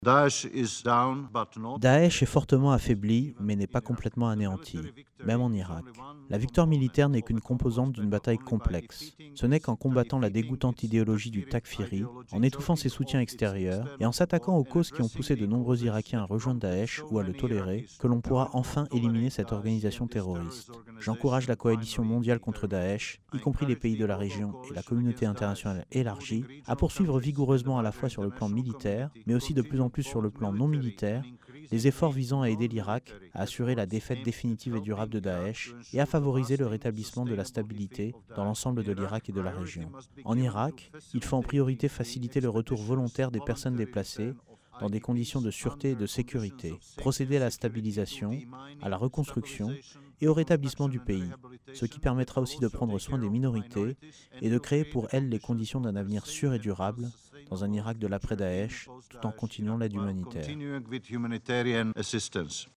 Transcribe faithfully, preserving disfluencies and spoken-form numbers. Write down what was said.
Daesh is down, but not. Daesh est fortement affaibli, mais n'est pas complètement anéanti, même en Irak. La victoire militaire n'est qu'une composante d'une bataille complexe. Ce n'est qu'en combattant la dégoûtante idéologie du Takfiri, en étouffant ses soutiens extérieurs et en s'attaquant aux causes qui ont poussé de nombreux Irakiens à rejoindre Daesh ou à le tolérer, que l'on pourra enfin éliminer cette organisation terroriste. J'encourage la coalition mondiale contre Daesh, y compris les pays de la région et la communauté internationale élargie, à poursuivre vigoureusement à la fois sur le plan militaire, mais aussi de plus en plus sur le plan non militaire, les efforts visant à aider l'Irak à assurer la défaite définitive et durable de Daesh et à favoriser le rétablissement de la stabilité dans l'ensemble de l'Irak et de la région. En Irak, il faut en priorité faciliter le retour volontaire des personnes déplacées dans des conditions de sûreté et de sécurité, procéder à la stabilisation, à la reconstruction et au rétablissement du pays, ce qui permettra aussi de prendre soin des minorités et de créer pour elles les conditions d'un avenir sûr et durable dans un Irak de l'après-Daesh, tout en continuant l'aide humanitaire.